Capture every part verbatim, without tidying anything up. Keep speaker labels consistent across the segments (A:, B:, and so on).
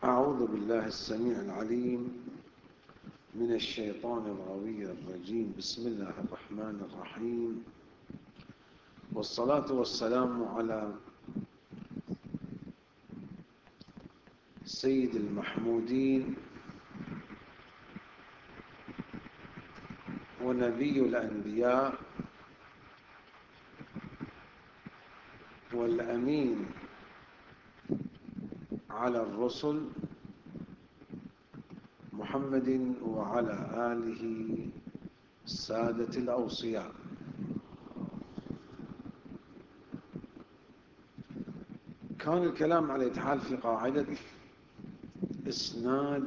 A: أعوذ بالله السميع العليم من الشيطان الغوي الرجيم. بسم الله الرحمن الرحيم، والصلاة والسلام على سيد المحمودين ونبي الأنبياء والأمين على الرسل محمد وعلى آله السادة الأوصياء. كان الكلام على الإتحال في قاعدة إسناد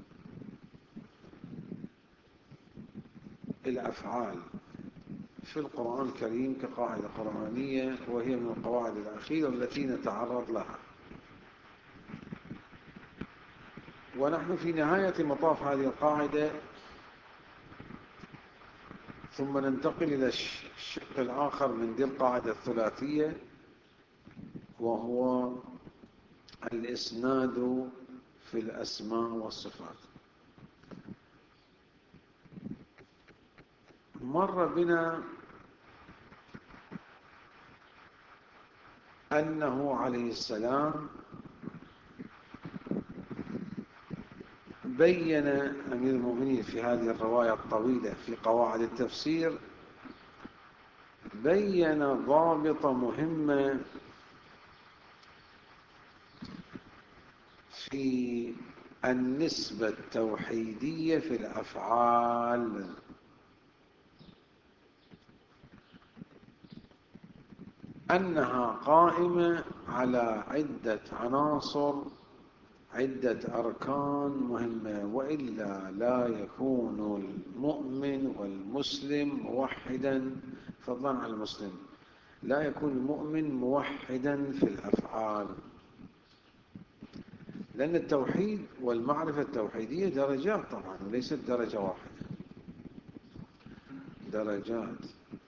A: الأفعال في القرآن الكريم كقاعدة قرآنية، وهي من القواعد الأخيرة التي نتعرض لها. ونحن في نهاية مطاف هذه القاعدة، ثم ننتقل إلى الشق الآخر من ذي القاعدة الثلاثية، وهو الإسناد في الأسماء والصفات. مر بنا أنه عليه السلام بين أمير المؤمنين في هذه الرواية الطويلة في قواعد التفسير، بين ضابط مهمة في النسبة التوحيدية في الأفعال، أنها قائمة على عدة عناصر، عدة أركان مهمة، وإلا لا يكون المؤمن والمسلم موحدا. فضلا عن المسلم، لا يكون المؤمن موحدا في الأفعال، لأن التوحيد والمعرفة التوحيدية درجات طبعا، وليست درجة واحدة، درجات.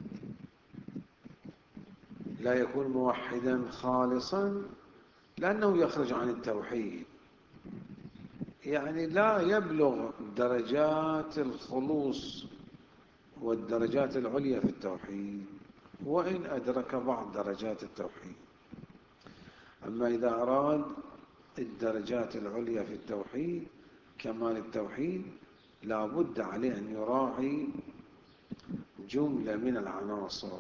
A: لا يكون موحدا خالصا لأنه يخرج عن التوحيد، يعني لا يبلغ درجات الخلوص والدرجات العليا في التوحيد، وإن أدرك بعض درجات التوحيد. أما إذا أراد الدرجات العليا في التوحيد، كمال التوحيد، لا بد عليه أن يراعي جملة من العناصر.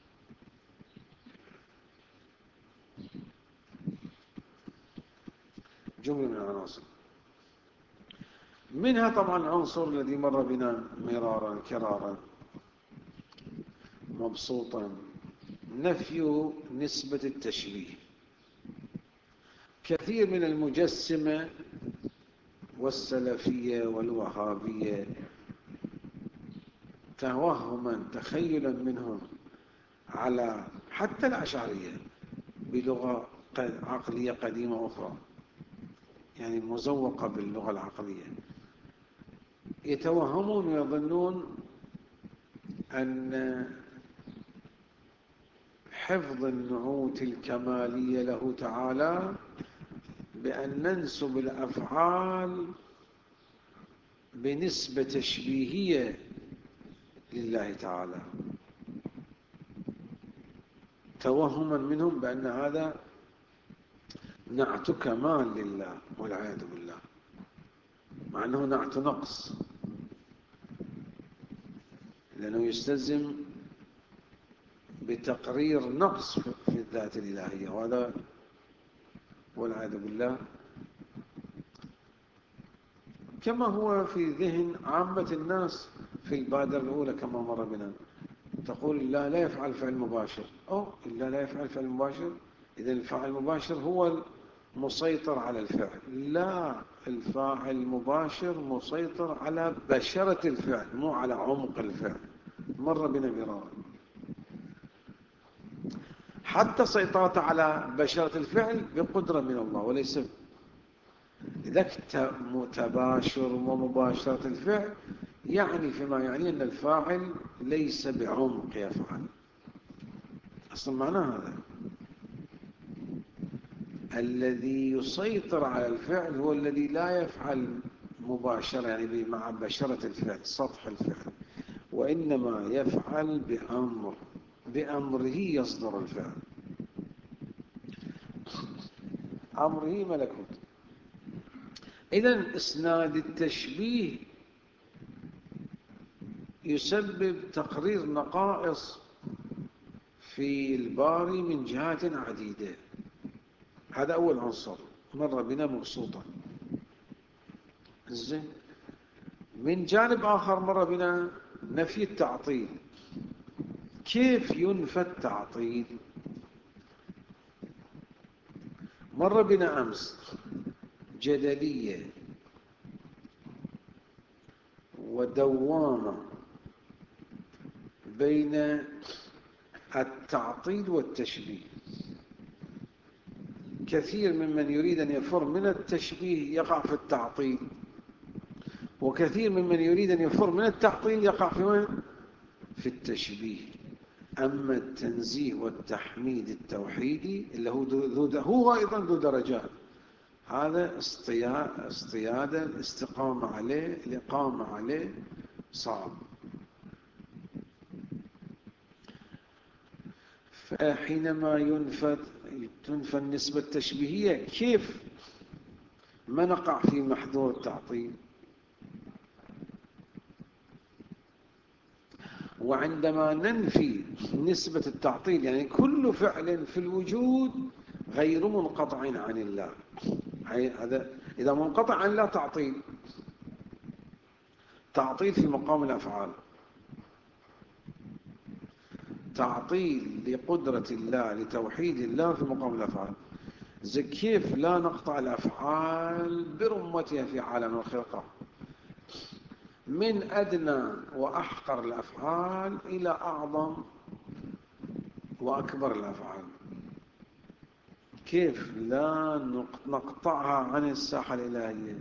A: جملة من العناصر منها طبعا العنصر الذي مر بنا مرارا كرارا مبسوطا، نفي نسبة التشبيه. كثير من المجسمة والسلفية والوهابية توهما تخيلا منهم على حتى الأشعرية بلغة عقلية قديمة أخرى، يعني مزوقة باللغة العقلية، يتوهمون ويظنون أن حفظ النعوت الكمالية له تعالى بأن ننسب الأفعال بنسبة تشبيهية لله تعالى، توهما منهم بأن هذا نعت كمال لله والعياذ بالله، مع أنه نعت نقص، لأنه يستلزم بتقرير نقص في الذات الإلهية، وهذا والعياذ بالله كما هو في ذهن عامة الناس في البادرة الأولى كما مر بنا. تقول الله لا يفعل فعل مباشر، أو الله لا يفعل فعل مباشر، إذا الفاعل المباشر هو المسيطر على الفعل. لا، الفاعل المباشر مسيطر على بشرة الفعل، مو على عمق الفعل. مر بنا مرارا حتى سيطرة على بشرة الفعل بقدرة من الله وليس إذا متباشر ومباشرة الفعل، يعني فيما يعني أن الفاعل ليس بعمق يفعل. أصلا معنى هذا الذي يسيطر على الفعل هو الذي لا يفعل مباشرة، يعني مع بشرة الفعل، سطح الفعل، وإنما يفعل بأمر، بأمره يصدر الفعل، أمره ملكوت. إذن إسناد التشبيه يسبب تقرير نقائص في الباري من جهات عديدة. هذا أول عنصر مر بنا مبسوطا. زين. من جانب آخر مر بنا نفي التعطيل. كيف ينفى التعطيل؟ مر بنا أمس جدلية ودوامة بين التعطيل والتشبيه. كثير ممن يريد أن يفر من التشبيه يقع في التعطيل، وكثير ممن يريد أن يفر من التعطيل يقع في في التشبيه. أما التنزيه والتحميد التوحيدي اللي هو ذو هو أيضا ذو درجات، هذا اصطيادة الاستقامة عليه، الإقامة عليه صعب. فحينما ينفى تنفى النسبة التشبيهية، كيف ما نقع في محذور التعطيل؟ وعندما ننفي نسبة التعطيل، يعني كل فعل في الوجود غير منقطع عن الله، هذا إذا منقطع عن الله تعطيل، تعطيل في مقام الأفعال، تعطيل لقدرة الله، لتوحيد الله في مقام الأفعال. زي كيف لا نقطع الأفعال برمتها في عالم الخلقة، من أدنى وأحقر الأفعال إلى أعظم وأكبر الأفعال، كيف لا نقطعها عن الساحة الإلهية؟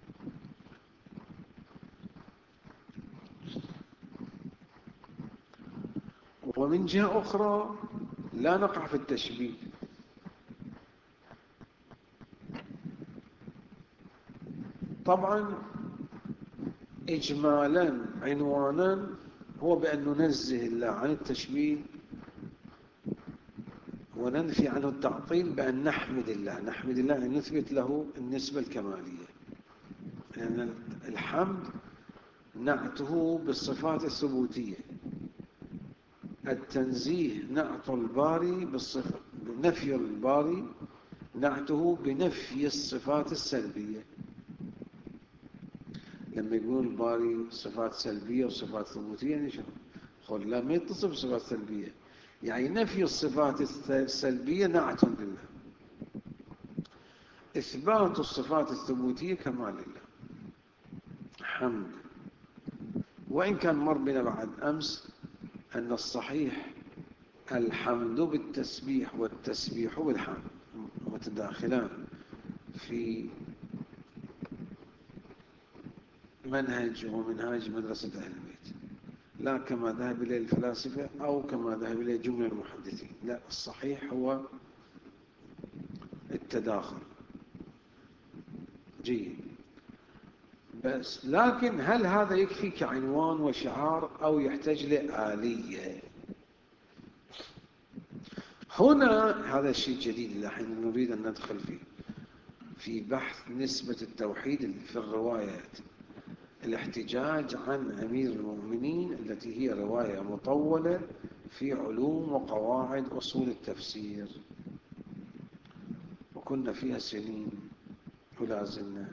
A: ومن جهة أخرى لا نقع في التشبيه. طبعا إجمالا عنوانا هو بأن ننزه الله عن التشبيه وننفي عنه التعطيل، بأن نحمد الله. نحمد الله أن نثبت له النسبة الكمالية، لأن يعني الحمد نعته بالصفات الثبوتية، التنزيه نعت الباري بالصفة، نفي الباري نعته بنفي الصفات السلبية. لما يقول الباري صفات سلبية وصفات ثبوتية، يعني شو؟ قل لا، ما يتصف بصفات سلبية، يعني نفي الصفات السلبية نعت لله، إثبات الصفات الثبوتية كمال لله، حمد. وإن كان مر بنا بعد أمس أن الصحيح الحمد بالتسبيح والتسبيح بالحمد متداخلان في منهج ومنهاج مدرسة أهل البيت، لا كما ذهب إليه الفلاسفة أو كما ذهب إليه جملة المحدثين. لا، الصحيح هو التداخل. جيد. بس لكن هل هذا يكفي كعنوان وشعار أو يحتاج لآلية؟ هنا هذا الشيء الجديد اللي الحين نريد أن ندخل فيه في بحث نسبة التوحيد في الروايات. الاحتجاج عن أمير المؤمنين التي هي رواية مطولة في علوم وقواعد أصول التفسير، وكنا فيها سنين ولا زلنا.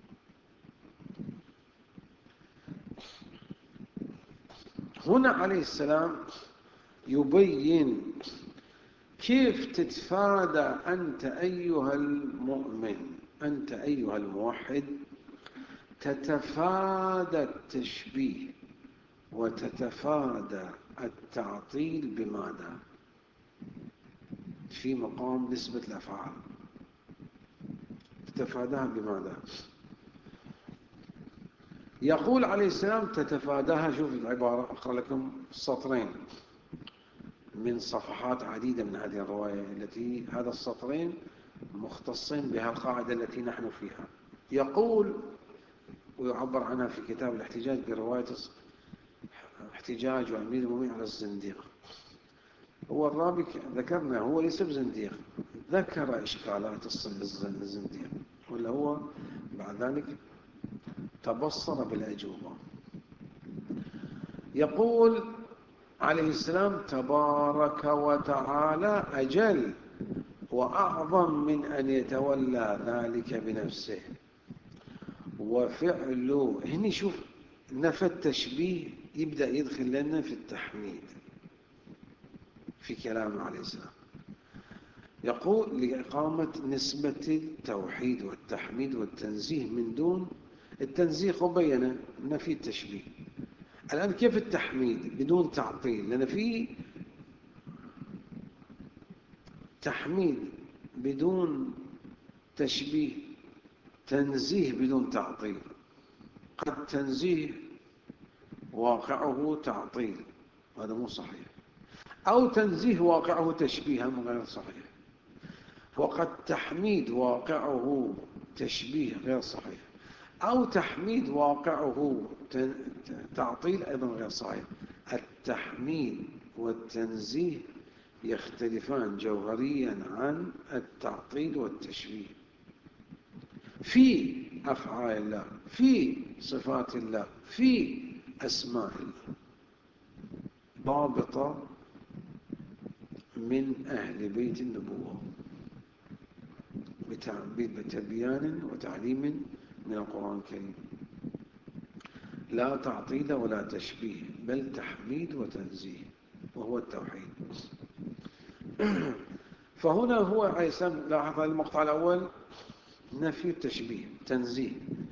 A: هنا عليه السلام يبين كيف تتفادى أنت أيها المؤمن، أنت أيها الموحد، تتفادى التشبيه وتتفادى التعطيل بماذا؟ في مقام نسبة الأفعال تتفاداها بماذا؟ يقول عليه السلام تتفاداها. شوف العبارة، أقرأ لكم سطرين من صفحات عديدة من هذه الرواية، التي هذا السطرين مختصين بهالقاعدة التي نحن فيها. يقول ويعبر عنها في كتاب الاحتجاج برواية احتجاج وأمير المؤمنين على الزنديق. هو الرابي ذكرنا هو ليس بزنديق، ذكر إشكالات الزنديق، ولا هو بعد ذلك تبصر بالأجوبة. يقول عليه السلام: تبارك وتعالى أجل وأعظم من أن يتولى ذلك بنفسه، وفعله. هني شوف نفى التشبيه، يبدأ يدخل لنا في التحميد في كلامه عليه السلام. يقول لإقامة نسبة التوحيد والتحميد والتنزيه من دون التنزيه، وبين نفي التشبيه. الآن كيف التحميد بدون تعطيل؟ لأن في تحميد بدون تشبيه، تنزيه بدون تعطيل. قد تنزيه واقعه تعطيل، هذا مو صحيح، أو تنزيه واقعه تشبيه، هم غير صحيح. وقد تحميد واقعه تشبيه غير صحيح، أو تحميد واقعه تعطيل أيضا غير صحيح. التحميد والتنزيه يختلفان جوهريا عن التعطيل والتشبيه في أفعال الله، في صفات الله، في أسماء الله. ضابطة من أهل بيت النبوة بتبيان وتعليم من القرآن الكريم: لا تعطيل ولا تشبيه، بل تحميد وتنزيه، وهو التوحيد. فهنا هو عليه السلام، لاحظ المقطع الأول نفي التشبيه، تنزيه.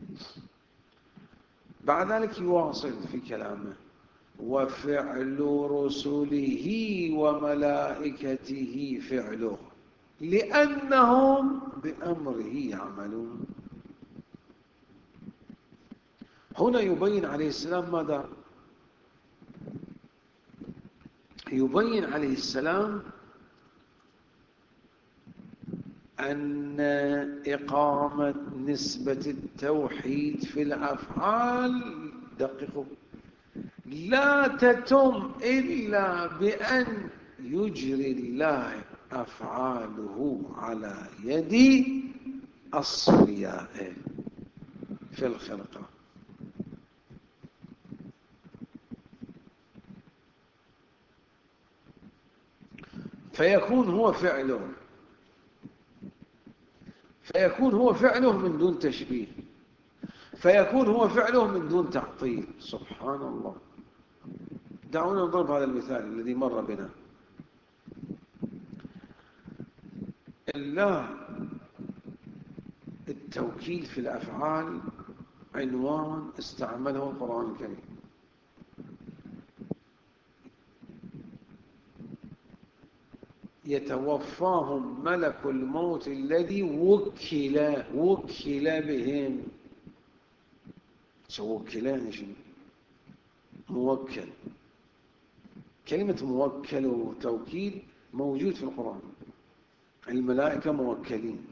A: بعد ذلك يواصل في كلامه: وفعل رسله وملائكته فعله، لأنهم بأمره يعملون. هنا يبين عليه السلام ماذا؟ يبين عليه السلام أن إقامة نسبة التوحيد في الأفعال، دققوا، لا تتم إلا بأن يجري الله أفعاله على يد أصفيائه في الخلقة. فيكون هو فعله فيكون هو فعله من دون تشبيه، فيكون هو فعله من دون تعطيل. سبحان الله. دعونا نضرب هذا المثال الذي مر بنا. الله التوكيل في الأفعال عنوان استعمله القرآن الكريم. يتوفاهم ملك الموت الذي وكل وكل بهم. شو وكلان؟ شنو موكل؟ كلمة موكل وتوكيل موجود في القرآن. الملائكة موكلين.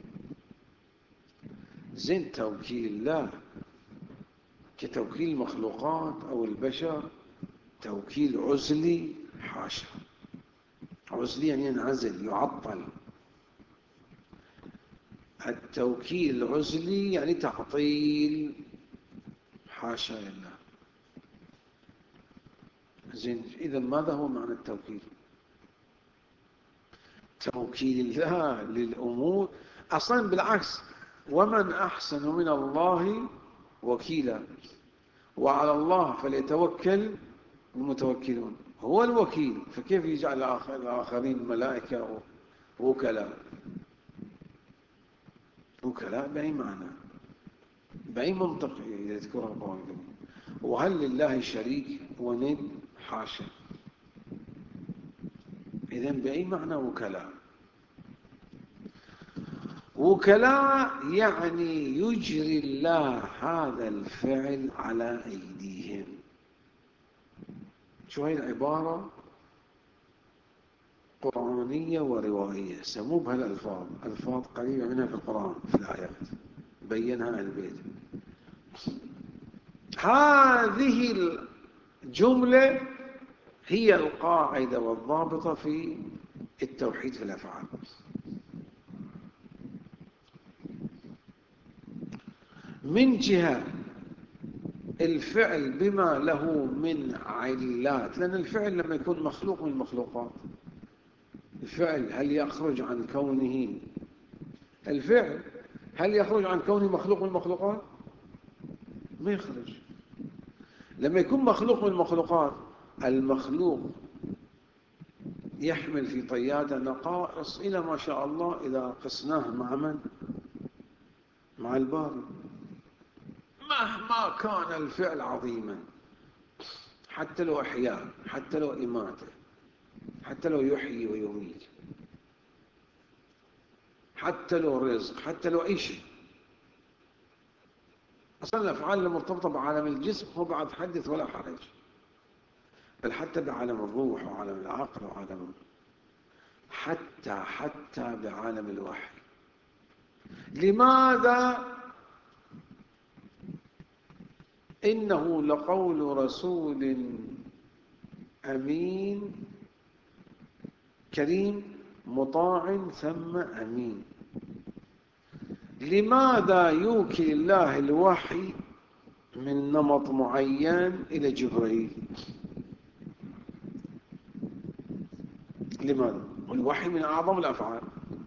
A: زين توكيل لا كتوكيل المخلوقات أو البشر، توكيل عزلي، حاشا. عزلي يعني ينعزل، يعطل. التوكيل العزلي يعني تعطيل، حاشا لله. زين، إذا ماذا هو معنى التوكيل؟ توكيل الله للأمور أصلا بالعكس: ومن أحسن من الله وكيلا، وعلى الله فليتوكل المتوكلون. هو الوكيل، فكيف يجعل الآخرين ملائكة وكلاء؟ وكلاء بأي معنى، بأي منطق يذكرها القرآن الكريم؟ وهل لله شريك وند؟ حاشا. إذن بأي معنى وكلاء؟ وكلاء يعني يجري الله هذا الفعل على أيديهم. شو هي العبارة؟ قرآنية وروائية، سموه بهالألفاظ، ألفاظ قريبة منها في القرآن في الآيات بينها أهل البيت. هذه الجملة هي القاعدة والضابطة في التوحيد في الأفعال. من جهة الفعل بما له من علات، لأن الفعل لما يكون مخلوق من المخلوقات، الفعل هل يخرج عن كونه الفعل هل يخرج عن كونه مخلوق من المخلوقات؟ ما يخرج. لما يكون مخلوق من المخلوقات، المخلوق يحمل في طياته نقائص إلى ما شاء الله إذا قسناه مع من؟ مع الباري. مهما كان الفعل عظيما، حتى لو أحياء، حتى لو إماتة، حتى لو يحيي ويميت، حتى لو رزق، حتى لو أي شيء. أصلا الأفعال المرتبطة بعالم الجسم هو بعد حدث ولا حرج، بل حتى بعالم الروح وعالم العقل وعالم حتى حتى بعالم الوحي. لماذا؟ إنه لقول رسول أمين كريم مطاع ثم أمين. لماذا يوكل الله الوحي من نمط معين إلى جبريل؟ لماذا؟ الوحي من أعظم الأفعال.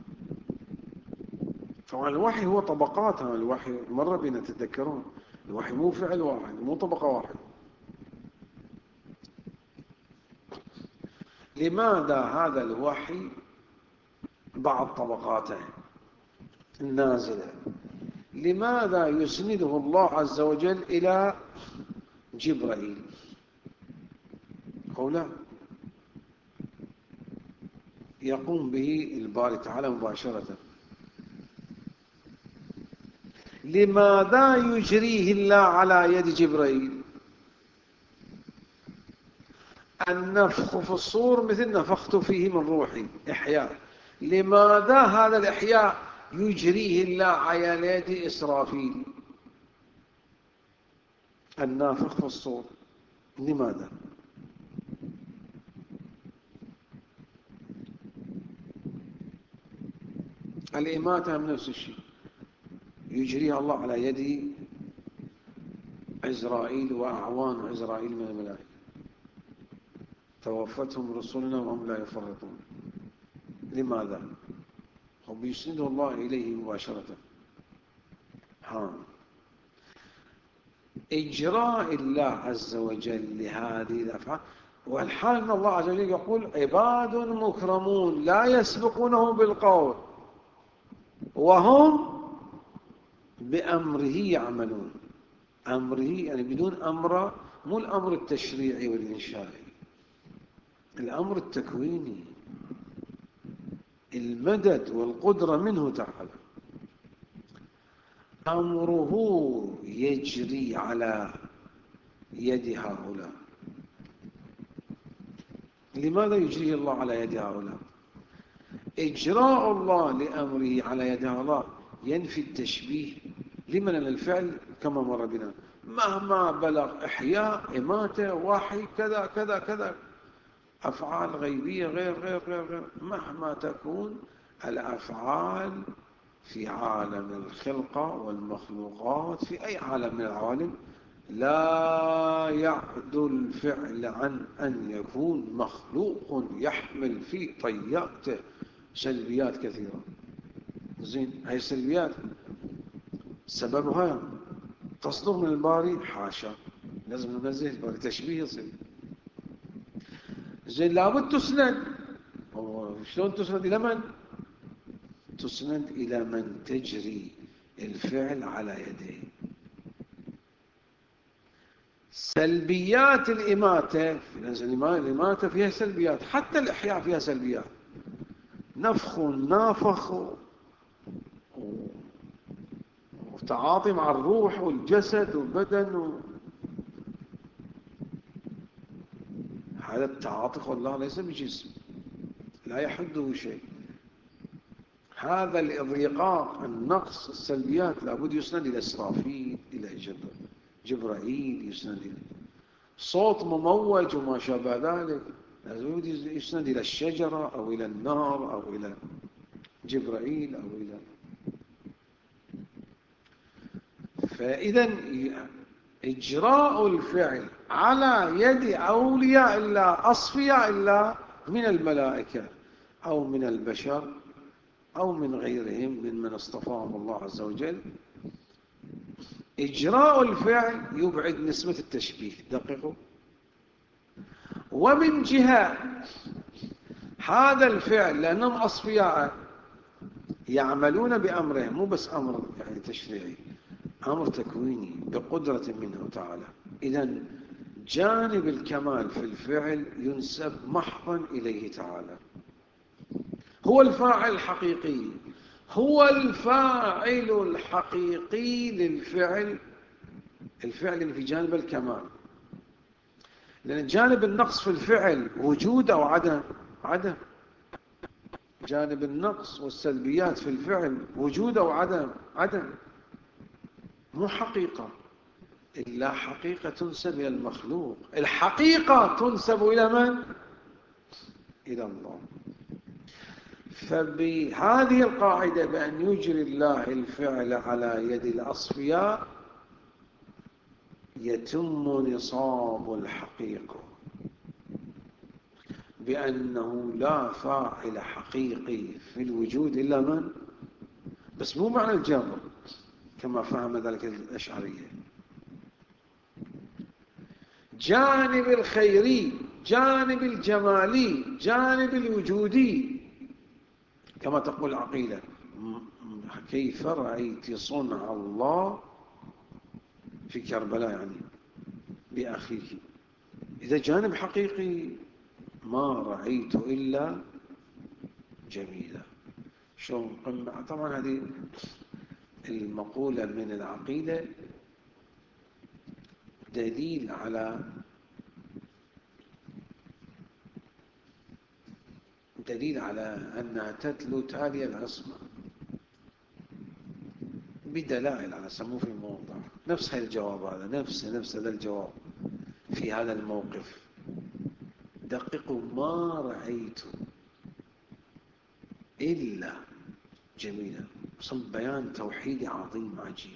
A: طبعا الوحي هو طبقات، الوحي مرة بنا تتذكرون، الوحي مو فعل واحد، مو طبقة واحدة. لماذا هذا الوحي بعض طبقاته النازلة؟ لماذا يسنده الله عز وجل إلى جبرائيل؟ قولا يقوم به الباري تعالى مباشرة. لماذا يجريه الله على يد جبرائيل؟ النفخ في الصور مثل نفخت فيه من روحي، إحياء. لماذا هذا الإحياء يجريه الله على يد إسرافيل النافخ في الصور؟ لماذا؟ الإماتة من نفس الشيء يجريها الله على يد عزرائيل وأعوان عزرائيل من الملائكة. توفتهم رسلنا وهم لا يفرطون. لماذا؟ هم يسنده الله إليه مباشرة. ها إجراء الله عز وجل لهذه الأفعال، والحال أن الله عز وجل يقول عباد مكرمون لا يسبقونه بالقول وهم بأمره يعملون. أمره يعني بدون أمر، مو الأمر التشريعي والإنشائي، الأمر التكويني، المدد والقدرة منه تعالى. أمره يجري على يد هؤلاء. لماذا يجري الله على يد هؤلاء؟ إجراء الله لأمره على يد هؤلاء ينفي التشبيه. لمن الفعل كما مر بنا مهما بلغ إحياء إماتة وحي كذا كذا كذا، أفعال غيبية غير غير غير غير مهما تكون الأفعال في عالم الخلقة والمخلوقات في أي عالم من العوالم لا يعدو الفعل عن أن يكون مخلوق يحمل في طياته سلبيات كثيرة. زين، هاي السلبيات سببها تصدر من الباري؟ حاشا، لازم ننزه الباري، تشبيه يصير. زين، لابد تسند. شلون تسند؟ إلى من؟ تسند إلى من تجري الفعل على يديه. سلبيات الإماتة، الإماتة فيها سلبيات، حتى الإحياء فيها سلبيات، نفخ نافخ وتعاطي مع الروح والجسد والبدن و... هذا التعاطي والله ليس بجسم، لا يحده شيء. هذا الإضيقاق، النقص، السلبيات لابد يسند إلى إسرافيل، إلى جبر جبرائيل، يسند إلى صوت مموج وما شابه ذلك، لابد يسند إلى الشجرة أو إلى النار أو إلى جبرائيل أو إلى. فإذا إجراء الفعل على يد أولياء الله أصفياء الله من الملائكة أو من البشر أو من غيرهم من من اصطفاهم الله عز وجل، إجراء الفعل يبعد نسبة التشبيه. دققوا. ومن جهة هذا الفعل لأنهم أصفياء يعملون بأمره، مو بس أمر يعني تشريعي، أمر تكويني بقدرة منه تعالى. إذن جانب الكمال في الفعل ينسب محضا إليه تعالى. هو الفاعل الحقيقي، هو الفاعل الحقيقي للفعل، الفعل اللي في جانب الكمال. لأن جانب النقص في الفعل وجود أو عدم، عدم. جانب النقص والسلبيات في الفعل وجود أو عدم، عدم. مو حقيقة، إلا حقيقة تنسب إلى المخلوق. الحقيقة تنسب إلى من؟ إلى الله. فبهذه القاعدة بأن يجري الله الفعل على يد الأصفياء يتم نصاب الحقيقة، بأنه لا فاعل حقيقي في الوجود إلا من؟ بس مو معنى الجبر كما فهم ذلك الأشعرية. جانب الخيري، جانب الجمالي، جانب الوجودي، كما تقول العقيدة: كيف رأيت صنع الله في كربلاء يعني بأخيه. إذا جانب حقيقي ما رأيت إلا جميلا. شو طبعا هذه المقولة من العقيدة دليل على دليل على أنها تتلو تالي العصمة بدلائل على سموه في الموضع. نفس هذا الجواب، هذا نفس نفس هذا الجواب في هذا الموقف. دققوا: ما رأيت إلا جميلا. صم بيان توحيدي عظيم عجيب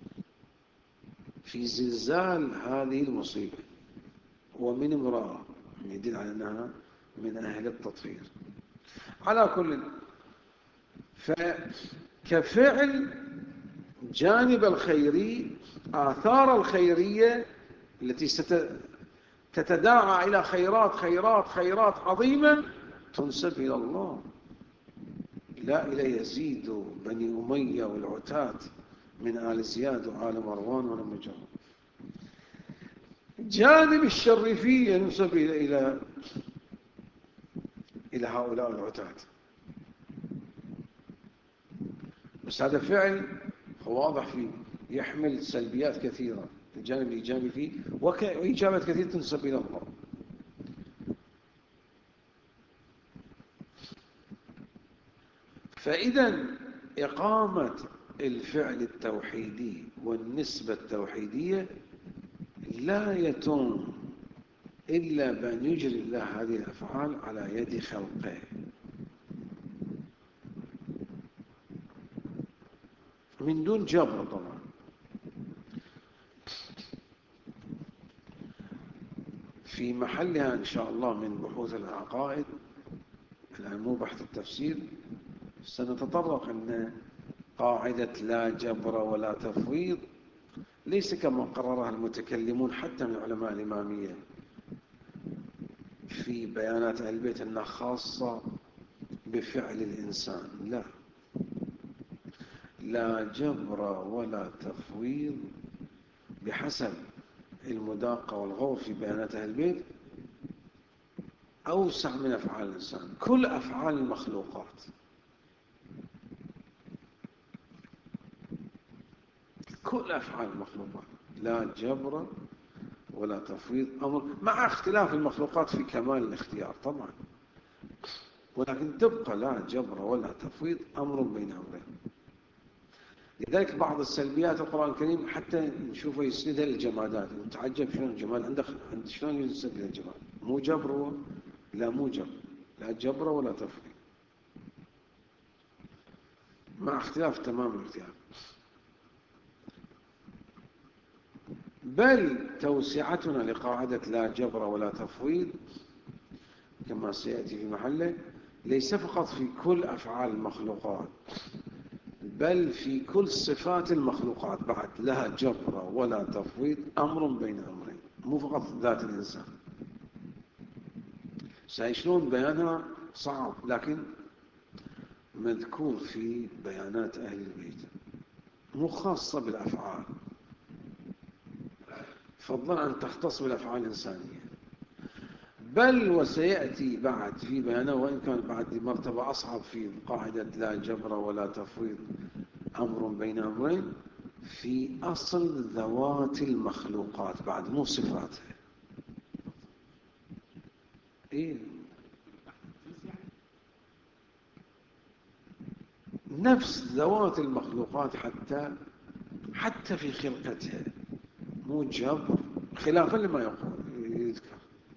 A: في زلزال هذه المصيبة، ومن امرأة يدل على أنها من أهل التطهير. على كل، فكفعل جانب الخيري، آثار الخيرية التي ستتداعى إلى خيرات خيرات خيرات عظيمة تنسب إلى الله، لا إلى يزيد بني أمية والعتاة من آل زياد وآل مروان ولم يجرب. جانب الشرفية ينسب إلى إلى إلى هؤلاء العتاة. بس هذا فعل واضح فيه يحمل سلبيات كثيرة، الجانب الإيجابي فيه وإيجابات كثيرة تنسب إلى الله. فإذا إقامة الفعل التوحيدي والنسبة التوحيدية لا يتم إلا بأن يجري الله هذه الأفعال على يد خلقه، من دون جبر طبعا. في محلها إن شاء الله من بحوث العقائد، الآن مو بحث التفسير، سنتطرق أن قاعدة لا جبر ولا تفويض ليس كما قررها المتكلمون حتى من علماء الإمامية في بيانات أهل البيت أنها خاصة بفعل الإنسان. لا، لا جبر ولا تفويض بحسب المداقة والغور في بيانات أهل البيت أوسع من أفعال الإنسان. كل أفعال المخلوقات، كل أفعال المخلوقات لا جبر ولا تفويض، أمر مع اختلاف المخلوقات في كمال الاختيار طبعا. ولكن تبقى لا جبر ولا تفويض، أمر بين أمرين. لذلك بعض السلبيات القرآن الكريم حتى نشوفه يسندها للجمادات، وتعجب شلون الجماد عندك عند شلون يسند للجماد. مو جبر هو؟ لا مو جبر، لا جبر ولا تفويض، مع اختلاف تمام الاختلاف. بل توسعتنا لقاعدة لا جبر ولا تفويض كما سيأتي في محله ليس فقط في كل أفعال المخلوقات، بل في كل صفات المخلوقات بعد لها جبر ولا تفويض، أمر بين أمرين، مو فقط ذات الإنسان. سيشلون بيانها صعب، لكن مذكور في بيانات أهل البيت، مو خاصة بالأفعال، فضلا أن تختص بالأفعال الإنسانية. بل وسيأتي بعد في بيانه، وإن كان بعد مرتبة أصعب في قاعدة لا جبر ولا تفويض أمر بين أمرين، في أصل ذوات المخلوقات بعد، مو صفاتها. إيه؟ نفس ذوات المخلوقات حتى حتى في خلقتها، مو جبر، خلافا لما يقول يذكر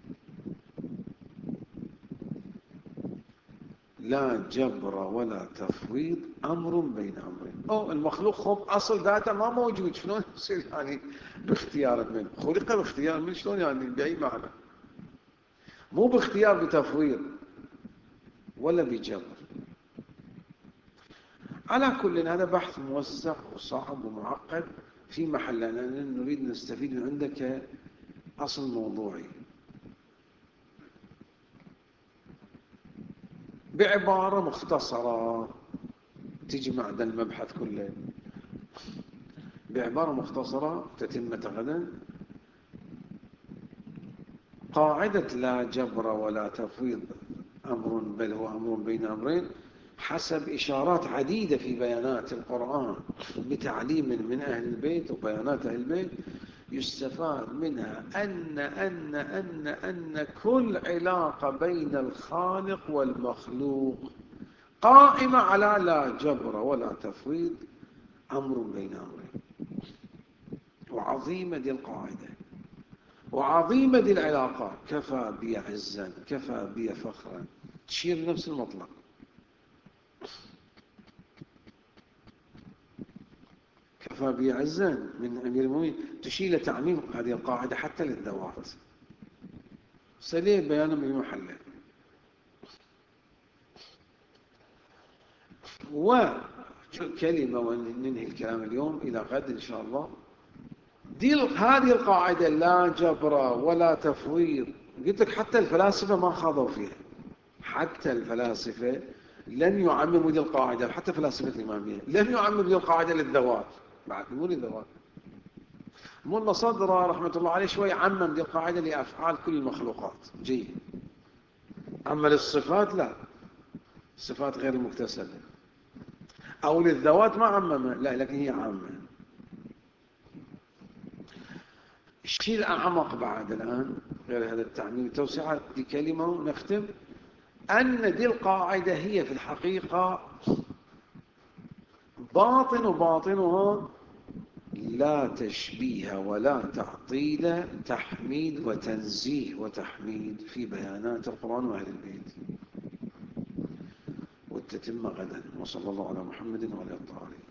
A: لا جبر ولا تفويض أمر بين أمرين. أو المخلوق خب أصل ذاته ما موجود، شلون يصير يعني باختيار من خلق باختيار من، شلون يعني بأي معنى؟ مو باختيار بتفويض ولا بجبر. على كل هذا بحث موسع وصعب ومعقد في محلنا، نريد نستفيد من عندك أصل موضوعي. بعبارة مختصرة تجمع ذا المبحث كله، بعبارة مختصرة تتمة غدا. قاعدة لا جبر ولا تفويض أمر بل هو أمر بين أمرين، حسب إشارات عديدة في بيانات القرآن بتعليم من أهل البيت وبيانات أهل البيت، يستفاد منها أن أن أن أن كل علاقة بين الخالق والمخلوق قائمة على لا جبر ولا تفويض أمر بين أمرين. وعظيمة دي القاعدة، وعظيمة دي العلاقة، كفى بي عزا كفى بي فخرا، تشير نفس المطلق. كفى بي عزا من أمير المؤمنين تشير لتعميم هذه القاعدة حتى للذوات. سليم بيانا بمحله. وكلمة وننهي الكلام اليوم إلى غد إن شاء الله. دي هذه القاعدة لا جبر ولا تفويض، قلت لك حتى الفلاسفة ما خاضوا فيها، حتى الفلاسفة لم يعمموا دي القاعدة، حتى فلاسفة الإمامية لم يعمموا دي القاعدة للذوات، بعد مو للذوات. مو المصدرة رحمة الله عليه شوي عمم دي القاعدة لأفعال كل المخلوقات، جيد. أما للصفات لا، الصفات غير المكتسبة، أو للذوات ما عمم، لا، لكن هي عامة. الشيء الأعمق بعد الآن غير هذا التعميم التوسعات، دي كلمة ونختم، أن دي القاعدة هي في الحقيقة باطن وباطنها لا تشبيه ولا تعطيل، تحميد وتنزيه وتحميد في بيانات القرآن وأهل البيت. والتتم غدا. وصلى الله على محمد وعلى آله.